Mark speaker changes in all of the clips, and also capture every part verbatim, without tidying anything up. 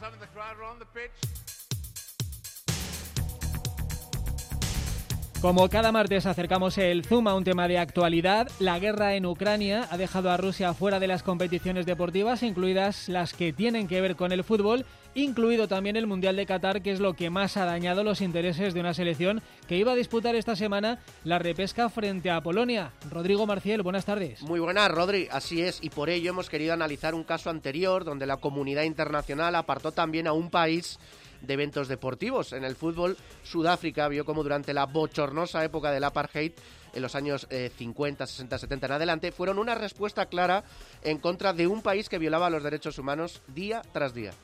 Speaker 1: Como cada martes acercamos el zoom a un tema de actualidad, la guerra en Ucrania ha dejado a Rusia fuera de las competiciones deportivas, incluidas las que tienen que ver con el fútbol, incluido también el Mundial de Qatar, que es lo que más ha dañado los intereses de una selección que iba a disputar esta semana la repesca frente a Polonia. Rodrigo Marciel, buenas tardes.
Speaker 2: Muy buenas, Rodri, así es, y por ello hemos querido analizar un caso anterior donde la comunidad internacional apartó también a un país de eventos deportivos. En el fútbol, Sudáfrica vio como durante la bochornosa época del apartheid, en los años eh, cincuenta, sesenta, setenta en adelante, fueron una respuesta clara en contra de un país que violaba los derechos humanos día tras día.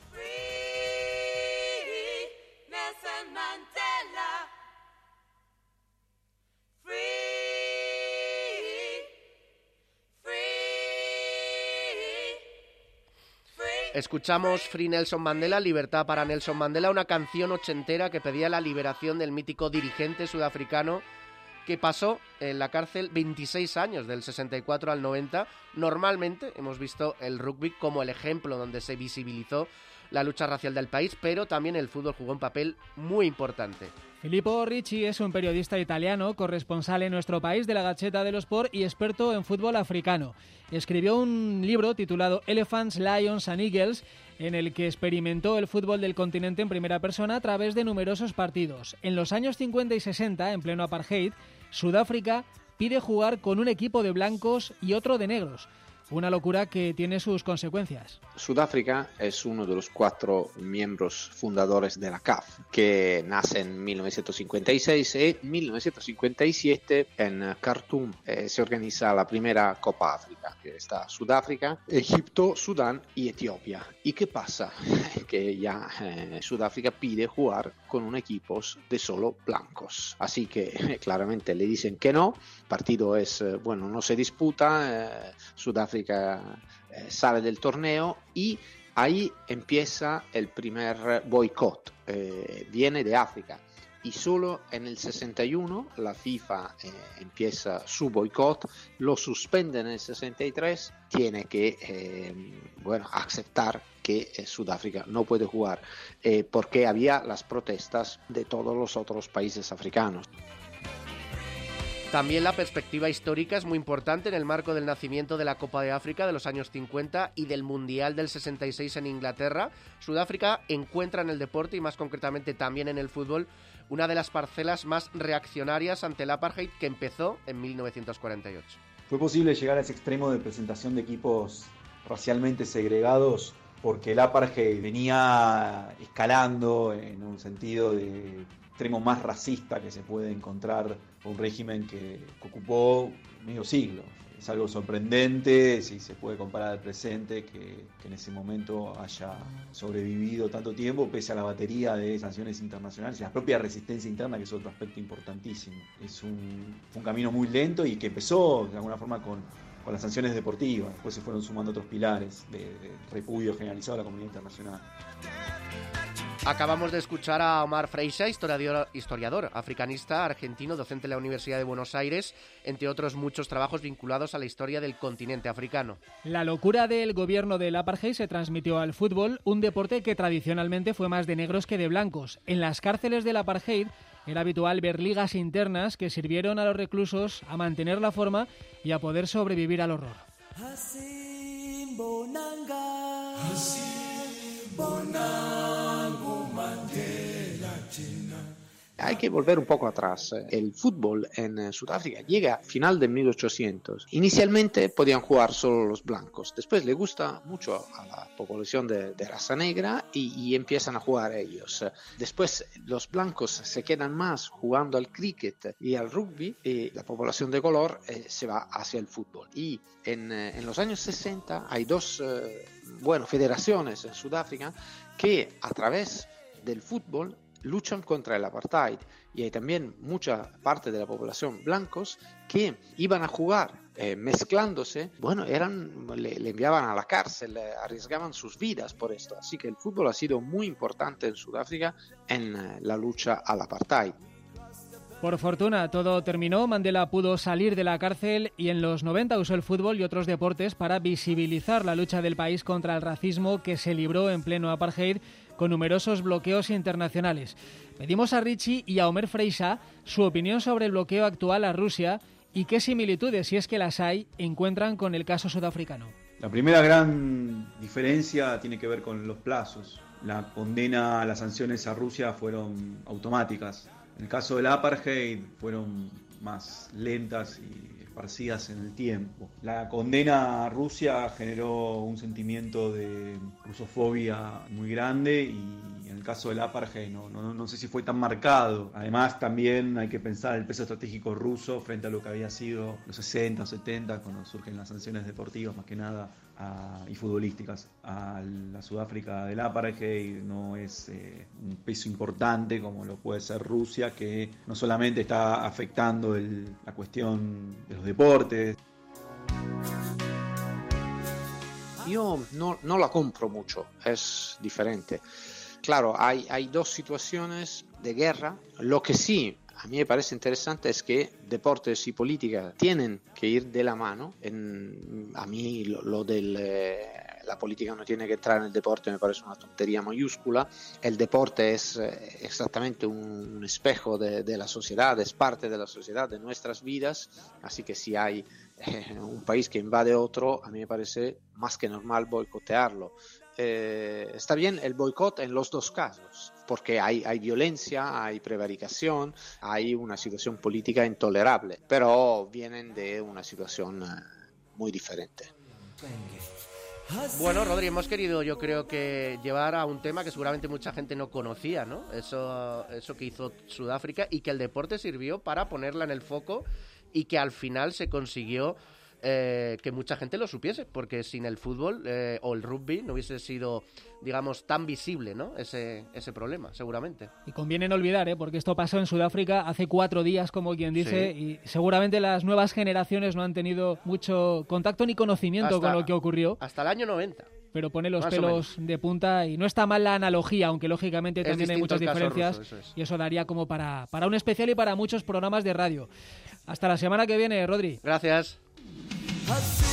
Speaker 2: Escuchamos Free Nelson Mandela, Libertad para Nelson Mandela, una canción ochentera que pedía la liberación del mítico dirigente sudafricano que pasó en la cárcel veintiséis años, del sesenta y cuatro al noventa. Normalmente hemos visto el rugby como el ejemplo donde se visibilizó la lucha racial del país, pero también el fútbol jugó un papel muy importante.
Speaker 1: Filippo Ricci es un periodista italiano, corresponsal en nuestro país de la Gazzetta dello Sport y experto en fútbol africano. Escribió un libro titulado Elephants, Lions and Eagles, en el que experimentó el fútbol del continente en primera persona a través de numerosos partidos. En los años cincuenta y sesenta, en pleno apartheid, Sudáfrica pide jugar con un equipo de blancos y otro de negros. Una locura que tiene sus consecuencias.
Speaker 3: Sudáfrica es uno de los cuatro miembros fundadores de la C A F, que nace en mil novecientos cincuenta y seis y en mil novecientos cincuenta y siete en Khartoum eh, se organiza la primera Copa África, que está Sudáfrica, Egipto, Sudán y Etiopía. ¿Y qué pasa? Que ya eh, Sudáfrica pide jugar con un equipo de solo blancos. Así que eh, claramente le dicen que no, el partido es, eh, bueno, no se disputa, eh, Sudáfrica eh, sale del torneo y ahí empieza el primer boicot, eh, viene de África y solo en el sesenta y uno la FIFA eh, empieza su boicot, lo suspende en el sesenta y tres, tiene que eh, bueno, aceptar que eh, Sudáfrica no puede jugar eh, porque había las protestas de todos los otros países africanos.
Speaker 2: También la perspectiva histórica es muy importante en el marco del nacimiento de la Copa de África de los años cincuenta y del Mundial del sesenta y seis en Inglaterra. Sudáfrica encuentra en el deporte y más concretamente también en el fútbol una de las parcelas más reaccionarias ante el apartheid que empezó en mil novecientos cuarenta y ocho.
Speaker 4: Fue posible llegar a ese extremo de presentación de equipos racialmente segregados porque el apartheid venía escalando en un sentido de extremo más racista que se puede encontrar un régimen que ocupó medio siglo. Es algo sorprendente si se puede comparar al presente que, que en ese momento haya sobrevivido tanto tiempo pese a la batería de sanciones internacionales y la propia resistencia interna, que es otro aspecto importantísimo. Es un, un camino muy lento y que empezó de alguna forma con, con las sanciones deportivas, después se fueron sumando otros pilares de, de repudio generalizado a la comunidad internacional.
Speaker 2: Acabamos de escuchar a Omar Freixa, historiador, historiador africanista argentino, docente en la Universidad de Buenos Aires, entre otros muchos trabajos vinculados a la historia del continente africano.
Speaker 1: La locura del gobierno del apartheid se transmitió al fútbol, un deporte que tradicionalmente fue más de negros que de blancos. En las cárceles del apartheid era habitual ver ligas internas que sirvieron a los reclusos a mantener la forma y a poder sobrevivir al horror.
Speaker 3: Hay que volver un poco atrás. El fútbol en Sudáfrica llega a final de mil ochocientos. Inicialmente podían jugar solo los blancos. Después le gusta mucho a la población de, de raza negra y, y empiezan a jugar ellos. Después los blancos se quedan más jugando al cricket y al rugby y la población de color eh, se va hacia el fútbol. Y en, en los años sesenta hay dos eh, bueno, federaciones en Sudáfrica que a través del fútbol luchan contra el apartheid y hay también mucha parte de la población blancos que iban a jugar eh, mezclándose, bueno, eran, le, le enviaban a la cárcel, eh, arriesgaban sus vidas por esto, así que el fútbol ha sido muy importante en Sudáfrica en eh, la lucha al apartheid.
Speaker 1: Por fortuna, todo terminó. Mandela pudo salir de la cárcel y en los noventa usó el fútbol y otros deportes para visibilizar la lucha del país contra el racismo que se libró en pleno apartheid con numerosos bloqueos internacionales. Pedimos a Richie y a Omer Freixa su opinión sobre el bloqueo actual a Rusia y qué similitudes, si es que las hay, encuentran con el caso sudafricano.
Speaker 4: La primera gran diferencia tiene que ver con los plazos. La condena a las sanciones a Rusia fueron automáticas. En el caso del apartheid fueron más lentas y esparcidas en el tiempo. La condena a Rusia generó un sentimiento de rusofobia muy grande y en el caso del apartheid no, no, no sé si fue tan marcado. Además también hay que pensar el peso estratégico ruso frente a lo que había sido los sesenta o setenta cuando surgen las sanciones deportivas más que nada a, y futbolísticas a la Sudáfrica del apartheid. No es eh, un peso importante como lo puede ser Rusia, que no solamente está afectando el, la cuestión de los deportes.
Speaker 3: Yo no, no la compro mucho, es diferente. Claro, hay, hay dos situaciones de guerra. Lo que sí a mí me parece interesante es que deportes y política tienen que ir de la mano. En, a mí lo, lo del... Eh, la política no tiene que entrar en el deporte me parece una tontería mayúscula. El deporte es eh, exactamente un, un espejo de, de la sociedad, es parte de la sociedad, de nuestras vidas. Así que si hay eh, un país que invade otro, a mí me parece más que normal boicotearlo. Eh, está bien el boicot en los dos casos, porque hay, hay violencia, hay prevaricación, hay una situación política intolerable, pero vienen de una situación eh, muy diferente.
Speaker 2: Bueno, Rodri, hemos querido, yo creo que llevar a un tema que seguramente mucha gente no conocía, ¿no? Eso, eso que hizo Sudáfrica y que el deporte sirvió para ponerla en el foco y que al final se consiguió eh, que mucha gente lo supiese, porque sin el fútbol eh, o el rugby no hubiese sido, digamos, tan visible, ¿no? Ese, ese problema, seguramente.
Speaker 1: Y conviene no olvidar, ¿eh? Porque esto pasó en Sudáfrica hace cuatro días, como quien dice, sí. Y seguramente las nuevas generaciones no han tenido mucho contacto ni conocimiento hasta, con lo que ocurrió.
Speaker 2: Hasta el año noventa.
Speaker 1: Pero pone los Más pelos de punta y no está mal la analogía, aunque lógicamente es también hay muchas diferencias ruso, eso es. Y eso daría como para, para un especial y para muchos programas de radio. Hasta la semana que viene, Rodri.
Speaker 2: Gracias.